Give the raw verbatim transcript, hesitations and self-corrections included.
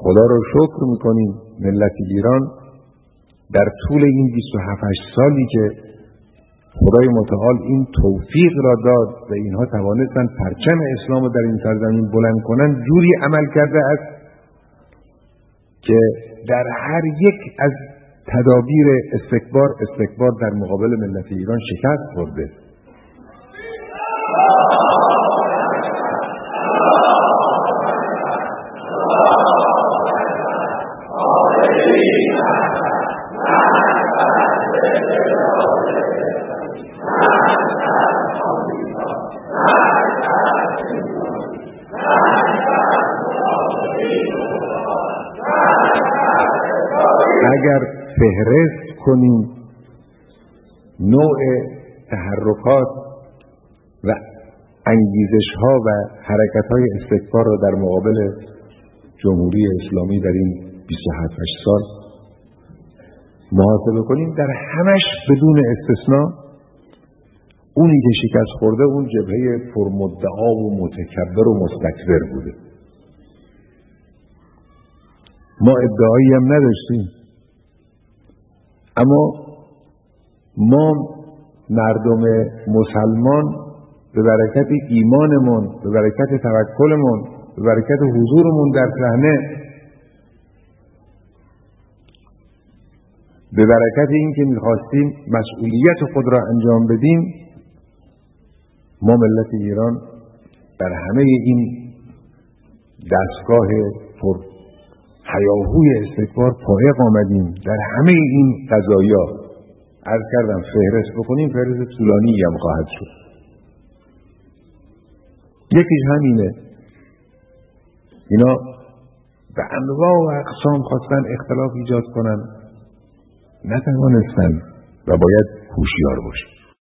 خدا رو شکر میکنیم ملت ایران در طول این بیست و هفت سالی که خدای متعال این توفیق را داد و اینها توانستند پرچم اسلام رو در این سرزمین بلند کنند، جوری عمل کرده است که در هر یک از تدابیر استکبار استکبار در مقابل ملت ایران شکست خورده. اگر فهرست کنیم نوع تحرکات و انگیزش ها و حرکت های استکبار را در مقابل جمهوری اسلامی در این بیست و هفت سال محاسبه کنیم، در همش بدون استثناء اونی که شکست خورده اون جبهه پرمدعا و متکبر و مستکبر بوده. ما ادعایی هم نداشتیم، اما ما مردم مسلمان به برکت ایمانمون، به برکت توکلمون، به برکت حضورمون در صحنه، به برکت این که میخواستیم مسئولیت خود را انجام بدیم، ما ملت ایران در همه این دستگاه پر هیاهوی استکبار فائق آمدیم. در همه این قضایا عرض کردم فهرست بکنیم فهرست طولانی هم خواهد شد. یکیش همینه، اینا به انواع و اقسام خواستن اختلاف ایجاد کنن، نتوانستن و باید هوشیار باشیم.